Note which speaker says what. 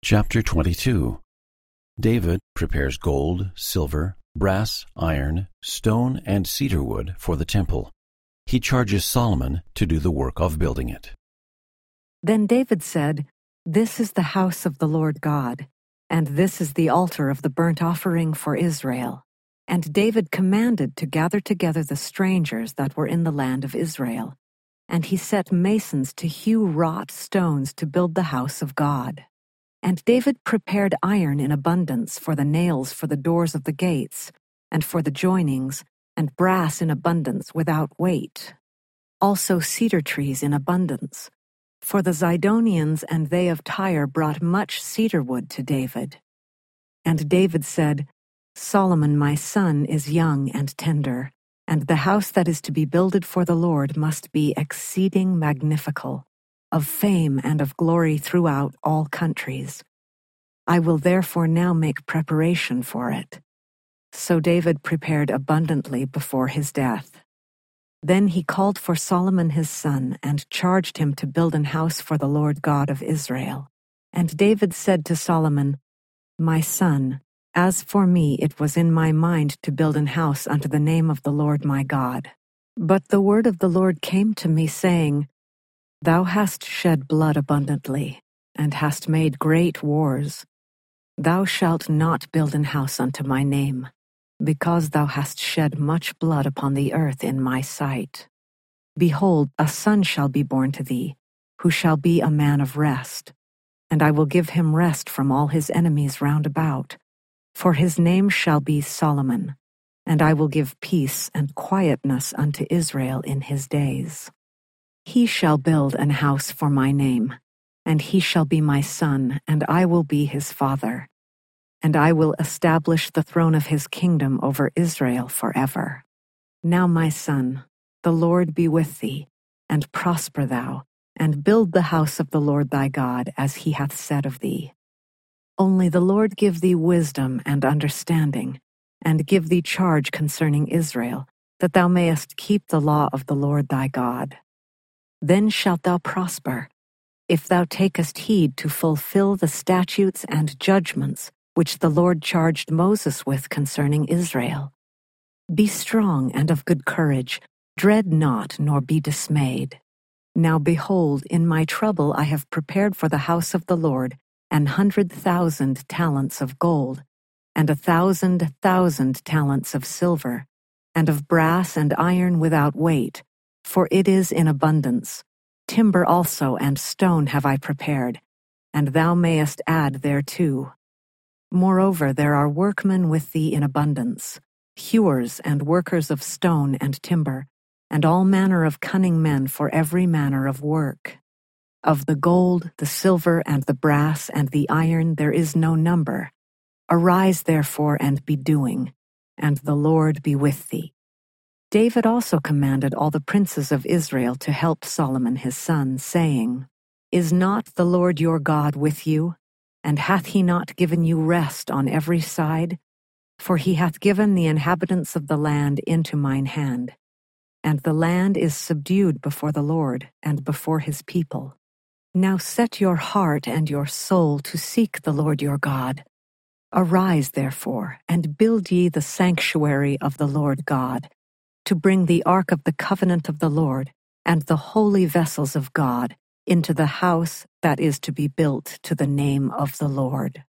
Speaker 1: Chapter 22. David prepares gold, silver, brass, iron, stone, and cedar wood for the temple. He charges Solomon to do the work of building it.
Speaker 2: Then David said, "This is the house of the Lord God, and this is the altar of the burnt offering for Israel." And David commanded to gather together the strangers that were in the land of Israel. And he set masons to hew wrought stones to build the house of God. And David prepared iron in abundance for the nails for the doors of the gates, and for the joinings, and brass in abundance without weight. Also cedar trees in abundance. For the Zidonians and they of Tyre brought much cedar wood to David. And David said, "Solomon my son is young and tender, and the house that is to be builded for the Lord must be exceeding magnifical, of fame and of glory throughout all countries. I will therefore now make preparation for it." So David prepared abundantly before his death. Then he called for Solomon his son, and charged him to build an house for the Lord God of Israel. And David said to Solomon, "My son, as for me it was in my mind to build an house unto the name of the Lord my God. But the word of the Lord came to me, saying, Thou hast shed blood abundantly, and hast made great wars. Thou shalt not build an house unto my name, because thou hast shed much blood upon the earth in my sight. Behold, a son shall be born to thee, who shall be a man of rest, and I will give him rest from all his enemies round about. For his name shall be Solomon, and I will give peace and quietness unto Israel in his days. He shall build an house for my name, and he shall be my son, and I will be his father. And I will establish the throne of his kingdom over Israel forever. Now, my son, the Lord be with thee, and prosper thou, and build the house of the Lord thy God, as he hath said of thee. Only the Lord give thee wisdom and understanding, and give thee charge concerning Israel, that thou mayest keep the law of the Lord thy God. Then shalt thou prosper, if thou takest heed to fulfill the statutes and judgments which the Lord charged Moses with concerning Israel. Be strong and of good courage, dread not, nor be dismayed. Now behold, in my trouble I have prepared for the house of the Lord 100,000 talents of gold, and 1,000,000 talents of silver, and of brass and iron without weight, for it is in abundance. Timber also and stone have I prepared, and thou mayest add thereto. Moreover, there are workmen with thee in abundance, hewers and workers of stone and timber, and all manner of cunning men for every manner of work. Of the gold, the silver, and the brass, and the iron there is no number. Arise therefore and be doing, and the Lord be with thee. David also commanded all the princes of Israel to help Solomon his son, saying, Is not the Lord your God with you? And hath he not given you rest on every side? For he hath given the inhabitants of the land into mine hand. And the land is subdued before the Lord, and before his people. Now set your heart and your soul to seek the Lord your God. Arise, therefore, and build ye the sanctuary of the Lord God, to bring the ark of the covenant of the Lord, and the holy vessels of God, into the house that is to be built to the name of the Lord.